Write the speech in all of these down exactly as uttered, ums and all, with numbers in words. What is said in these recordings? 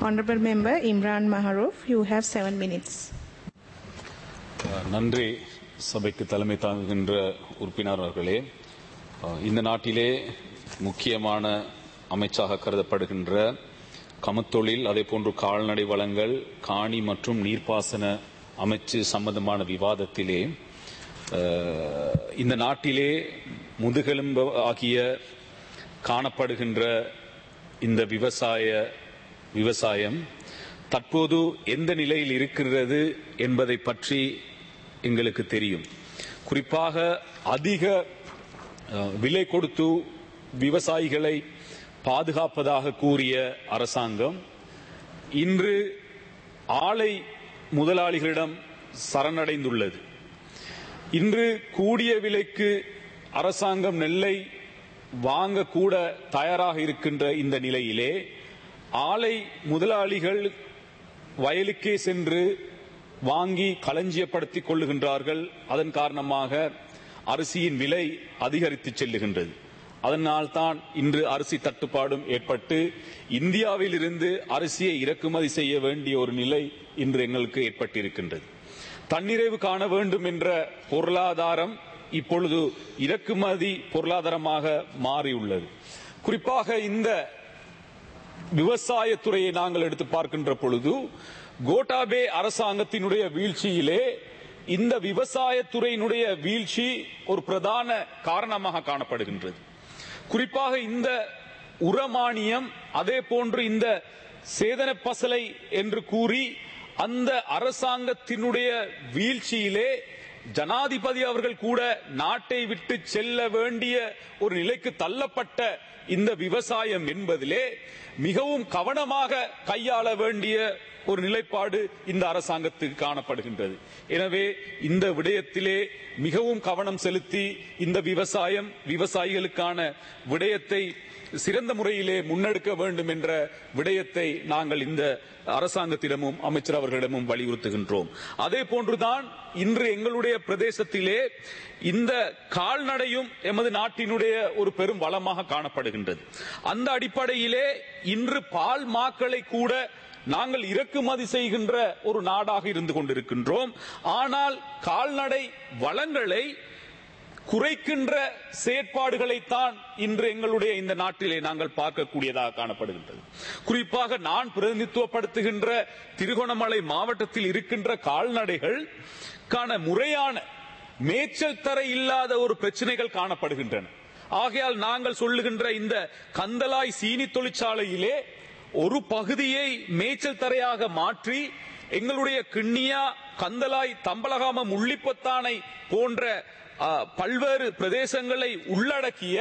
Honorable Member Imran Maharoof, you have seven minutes. நன்றி. சபைக்கு தலைமை தாங்குகின்ற உறுப்பினர் அவர்களே, இந்த நாட்டிலே முக்கியமான அமைச்சாக கருதப்படுகின்ற கமத்தொழில், அதே போன்று கால்நடை வளங்கள், காணி மற்றும் நீர்ப்பாசன அமைச்சு சம்பந்தமான விவாதத்திலே இந்த நாட்டிலே முதுகெலும்பு ஆகிய காணப்படுகின்ற இந்த விவசாய விவசாயம் தற்போது எந்த நிலையில் இருக்கிறது என்பதை பற்றி எங்களுக்கு தெரியும். குறிப்பாக அதிக விலை கொடுத்து விவசாயிகளை பாதுகாப்பதாக கூறிய அரசாங்கம் இன்று ஆலை முதலாளிகளிடம் சரணடைந்துள்ளது. இன்று கூடிய விலைக்கு அரசாங்கம் நெல்லை வாங்கக்கூட தயாராக இருக்கின்ற இந்த நிலையிலே ஆலை முதலாளிகள் வயலுக்கே சென்று வாங்கி களஞ்சியப்படுத்திக் கொள்ளுகின்றார்கள். அதன் காரணமாக அரிசியின் விலை அதிகரித்து செல்லுகின்றது. அதனால்தான் இன்று அரிசி தட்டுப்பாடும் ஏற்பட்டு இந்தியாவில் இருந்து அரிசியை இறக்குமதி செய்ய வேண்டிய ஒரு நிலை இன்று எங்களுக்கு ஏற்பட்டிருக்கின்றது. தன்னிறைவு காண வேண்டும் என்ற பொருளாதாரம் இப்பொழுது இறக்குமதி பொருளாதாரமாக மாறியுள்ளது. குறிப்பாக இந்த விவசாயத்துறையை நாங்கள் எடுத்து பார்க்கின்ற பொழுது கோட்டாபே அரசாங்கத்தினுடைய வீழ்ச்சியிலே இந்த விவசாயத்துறையினுடைய வீழ்ச்சி ஒரு பிரதான காரணமாக காணப்படுகின்றது. குறிப்பாக இந்த உரமானியம், அதே போன்று இந்த சேதன பசலை என்று கூறி அந்த அரசாங்கத்தினுடைய வீழ்ச்சியிலே ஜனாதிபதி அவர்கள் கூட நாட்டை விட்டு செல்ல வேண்டிய ஒரு நிலைக்கு தள்ளப்பட்ட இந்த விவசாயம் என்பதிலே மிகவும் கவனமாக கையாள வேண்டிய ஒரு நிலைப்பாடு இந்த அரசாங்கத்துக்கு காணப்படுகின்றது. எனவே இந்த விடயத்திலே மிகவும் கவனம் செலுத்தி இந்த விவசாயம் விவசாயிகளுக்கான விடயத்தை சிறந்த முறையிலே முன்னெடுக்க வேண்டும் என்ற விடயத்தை நாங்கள் இந்த அரசாங்கத்திடமும் அமைச்சர் அவர்களிடமும் வலியுறுத்துகின்றோம். அதே போன்றுதான் இன்று எங்களுடைய பிரதேசத்திலே இந்த கால்நடையும் எமது நாட்டினுடைய ஒரு பெரும் வளமாக காணப்படுகின்றது. அந்த அடிப்படையிலே இன்று பால் மாக்களை கூட நாங்கள் இறக்குமதி செய்கின்ற ஒரு நாடாக இருந்து கொண்டிருக்கின்றோம். ஆனால் கால்நடை வளங்களை குறைக்கின்ற செயற்பாடுகளைத்தான் இன்று எங்களுடைய இந்த நாட்டிலே நாங்கள் பார்க்கக்கூடியதாக காணப்படுகின்றது. குறிப்பாக நான் பிரதிநிதித்துவப்படுத்துகின்ற திருகோணமலை மாவட்டத்தில் இருக்கின்ற கால்நடைகள் காண முறையான மேய்ச்சல் தரை இல்லாத ஒரு பிரச்சனைகள் காணப்படுகின்றன. ஆகையால் நாங்கள் சொல்லுகின்ற இந்த கந்தலாய் சீனி தொழிற்சாலையிலே ஒரு பகுதியை மேய்ச்சல் தரையாக மாற்றி எங்களுடைய கிண்ணியா, கந்தலாய், தம்பலகாம, முள்ளிப்பத்தானை போன்ற பல்வேறு பிரதேசங்களை உள்ளடக்கிய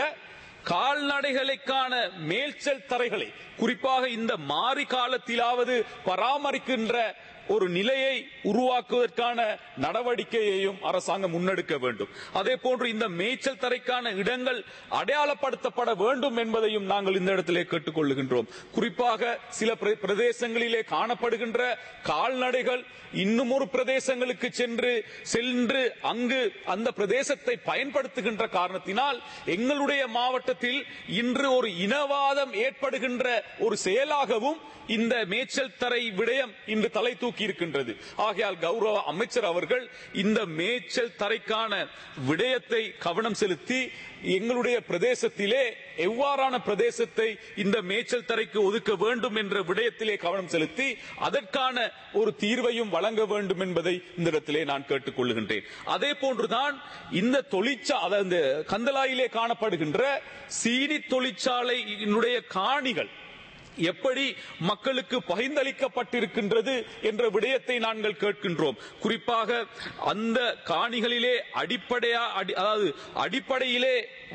கால்நடைகளுக்கான மேய்ச்சல் தரைகளை குறிப்பாக இந்த மாறி காலத்திலாவது பராமரிக்கின்ற ஒரு நிலையை உருவாக்குவதற்கான நடவடிக்கையையும் அரசாங்கம் முன்னெடுக்க வேண்டும். அதே போன்று இந்த மேய்ச்சல் தரைக்கான இடங்கள் அடையாளப்படுத்தப்பட வேண்டும் என்பதையும் நாங்கள் இந்த இடத்திலே கேட்டுக்கொள்ளுகின்றோம். குறிப்பாக சில பிரதேசங்களிலே காணப்படுகின்ற கால்நடைகள் இன்னும் ஒரு பிரதேசங்களுக்கு சென்று சென்று அங்கு அந்த பிரதேசத்தை பயன்படுத்துகின்ற காரணத்தினால் எங்களுடைய மாவட்டத்தில் இன்று ஒரு இனவாதம் ஏற்படுகின்ற ஒரு செயலாகவும் இந்த மேய்ச்சல் தரை விடயம் இன்று தலை தூக்கி இருக்கின்றது. ஆகையால் கௌரவ அமைச்சர் அவர்கள் இந்த மேய்ச்சல் தரைக்கான விடயத்தை கவனம் செலுத்தி எங்களுடைய பிரதேசத்திலே எவ்வாறான பிரதேசத்தை இந்த மேய்ச்சல் தரைக்கு ஒதுக்க வேண்டும் என்ற விடயத்திலே கவனம் செலுத்தி அதற்கான ஒரு தீர்வையும் வழங்க வேண்டும் என்பதை இந்த இடத்திலே நான் கேட்டுக் கொள்ளுகின்றேன். அதே போன்றுதான் இந்த தொழிற்சாலை கந்தலாயிலே காணப்படுகின்ற சீனி தொழிற்சாலையினுடைய காணிகள் எப்படி மக்களுக்கு பகிர்ந்தளிக்கப்பட்டிருக்கின்றது என்ற விடயத்தை நாங்கள் கேட்கின்றோம். குறிப்பாக அந்த காணிகளிலே அடிப்படையா அதாவது அடிப்படையிலே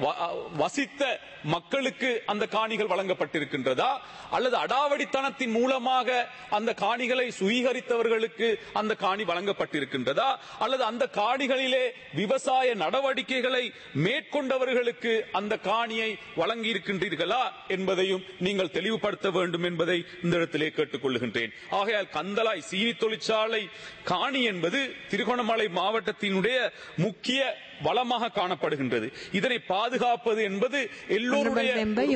வசித்த மக்களுக்கு அந்த காணிகள் வழங்கப்பட்டிருக்கின்றதா, அல்லது அடாவடித்தனத்தின் மூலமாக அந்த காணிகளை சுவீகரித்தவர்களுக்கு அந்த காணி வழங்கப்பட்டிருக்கின்றதா, அல்லது அந்த காணிகளிலே விவசாய நடவடிக்கைகளை மேற்கொண்டவர்களுக்கு அந்த காணியை வழங்கி இருக்கின்றீர்களா என்பதையும் நீங்கள் தெளிவுபடுத்த நடத்த வேண்டும் என்பதை இந்த இடத்திலே கேட்டுக்கொள்கின்றேன். ஆகையால் கந்தளாய் சீனி தொழிற்சாலை காணி என்பது திருகோணமலை மாவட்டத்தினுடைய முக்கிய வளமாக காணப்படுகின்றது. இதனை பாதுகாப்பது என்பது எல்லோருடைய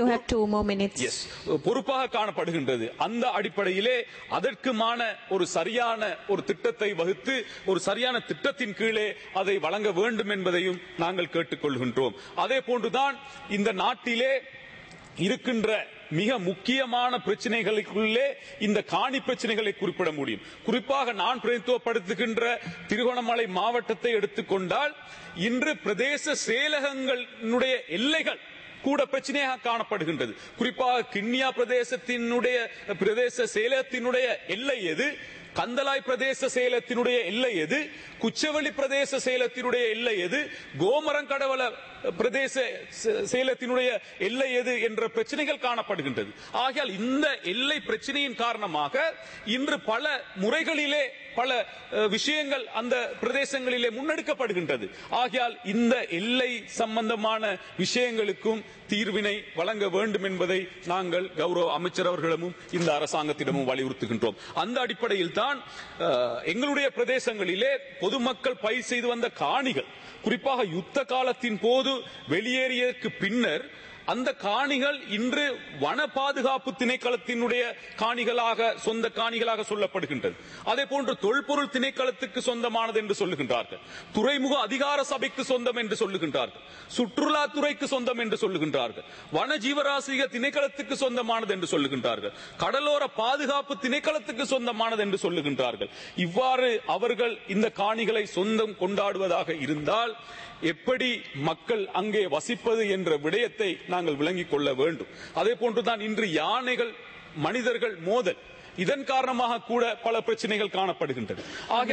பொறுப்பாக காணப்படுகின்றது. அந்த அடிப்படையிலே அதற்குமான ஒரு சரியான ஒரு திட்டத்தை வகுத்து ஒரு சரியான திட்டத்தின் கீழே அதை வழங்க வேண்டும் என்பதையும் நாங்கள் கேட்டுக்கொள்கின்றோம். அதே போன்றுதான் இந்த நாட்டிலே இருக்கின்ற மிக முக்கியமான பிரச்சனைகளுக்குள்ளே இந்த காணி பிரச்சனைகளை குறிப்பிட முடியும். குறிப்பாக நான் பிரதித்துவப்படுத்துகின்ற திருகோணமலை மாவட்டத்தை எடுத்துக்கொண்டால் இன்று பிரதேச செயலகங்களுடைய எல்லைகள் கூட பிரச்சனையாக காணப்படுகின்றது. குறிப்பாக கிண்ணியா பிரதேசத்தினுடைய பிரதேச செயலகத்தினுடைய எல்லை எது, கந்தளாய் பிரதேச செயலகத்தினுடைய எல்லை எது, குச்சவெளி பிரதேச செயலகத்தினுடைய எல்லை எது, கோமரங்கடவல பிரதேச செயலகத்தினுடைய எல்லை எது என்ற பிரச்சனைகள் காணப்படுகின்றது. ஆகையால் இந்த எல்லை பிரச்சனையின் காரணமாக இன்று பல முறைகளிலே பல விஷயங்கள் அந்த பிரதேசங்களிலே முன்னெடுக்கப்படுகின்றது. ஆகையால் இந்த எல்லை சம்பந்தமான விஷயங்களுக்கும் தீர்வினை வழங்க வேண்டும் என்பதை நாங்கள் கௌரவ அமைச்சர் அவர்களிடமும் இந்த அரசாங்கத்திடமும் வலியுறுத்துகின்றோம். அந்த அடிப்படையில் தான் எங்களுடைய பிரதேசங்களிலே பொதுமக்கள் பயிர் செய்து வந்த காணிகள், குறிப்பாக யுத்த காலத்தின் போது வெளியேறியதற்கு பின்னர் அந்த காணிகள் இன்று வன பாதுகாப்பு திணைக்களத்தினுடைய காணிகளாக சொந்த காணிகளாக சொல்லப்படுகின்றது. அதே போன்று தொல்பொருள் திணைக்களத்துக்கு சொந்தமானது என்று சொல்லுகின்றார்கள், துறைமுக அதிகார சபைக்கு சொந்தம் என்று சொல்லுகின்றார்கள், சுற்றுலாத்துறைக்கு சொந்தம் என்று சொல்லுகின்றார்கள், வன ஜீவராசிக திணைக்களத்துக்கு சொந்தமானது என்று சொல்லுகின்றார்கள், கடலோர பாதுகாப்பு திணைக்களத்துக்கு சொந்தமானது என்று சொல்லுகின்றார்கள். இவ்வாறு அவர்கள் இந்த காணிகளை சொந்தம் கொண்டாடுவதாக இருந்தால் எப்படி மக்கள் அங்கே வசிப்பது என்ற விடயத்தை நாங்கள் விளங்கிக் கொள்ள வேண்டும். அதே போன்றுதான் இன்று யானைகள் மனிதர்கள் மோதல், இதன் காரணமாக கூட பல பிரச்சனைகள் காணப்படுகின்றன.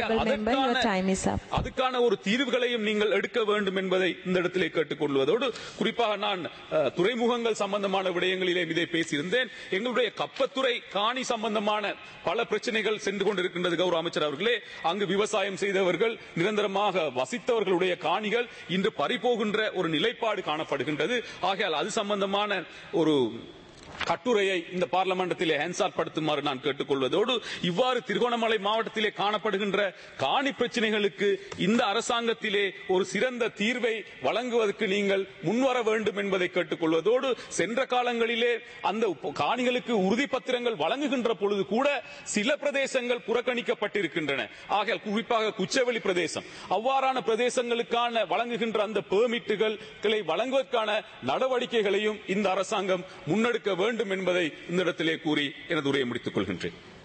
அதுக்கான ஒரு தீர்வுகளையும் நீங்கள் எடுக்க வேண்டும் என்பதை இந்த இடத்திலே கேட்டுக்கொள்வதோடு, குறிப்பாக நான் துறைமுகங்கள் சம்பந்தமான விடயங்களிலே இதை பேசியிருந்தேன். எங்களுடைய கப்பத்துறை காணி சம்பந்தமான பல பிரச்சனைகள் சென்று கொண்டிருக்கின்றது. கௌரவ அமைச்சர் அவர்களே, அங்கு விவசாயம் செய்தவர்கள், நிரந்தரமாக வசித்தவர்களுடைய காணிகள் இன்று பறிபோகின்ற ஒரு நிலைப்பாடு காணப்படுகின்றது. ஆகையால் அது சம்பந்தமான ஒரு கட்டுரையை இந்த பார்லமெண்டத்திலே ஹேன்சார் படுத்துமாறு நான் கேட்டுக்கொள்வதோடு, இவ்வாறு திருகோணமலை மாவட்டத்திலே காணப்படுகின்ற காணி பிரச்சனைகளுக்கு இந்த அரசாங்கத்திலே ஒரு சிறந்த தீர்வை வழங்குவதற்கு நீங்கள் முன்வர வேண்டும் என்பதை கேட்டுக்கொள்வதோடு, சென்ற காலங்களிலே அந்த காணிகளுக்கு உறுதி பத்திரங்கள் வழங்குகின்ற பொழுது கூட சில பிரதேசங்கள் புறக்கணிக்கப்பட்டிருக்கின்றன. ஆகையால் குறிப்பாக குச்சவெளி பிரதேசம், அவ்வாறான பிரதேசங்களுக்கான வழங்குகின்ற அந்த பெர்மிட்டுகளை வழங்குவதற்கான நடவடிக்கைகளையும் இந்த அரசாங்கம் முன்னெடுக்க வேண்டும் என்பதை இந்த இடத்திலே கூறி எனது உரையை முடித்துக் கொள்கின்றேன்.